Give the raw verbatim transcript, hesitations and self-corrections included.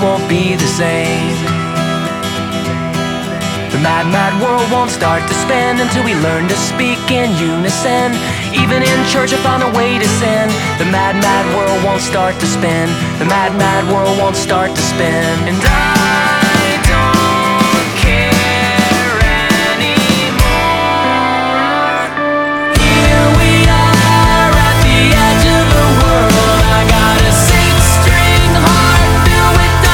won't be the same. The mad, mad world won't start to spin until we learn to speak in unison. Even in church I found a way to sin. The mad, mad world won't start to spin. The mad, mad world won't start to spin. And I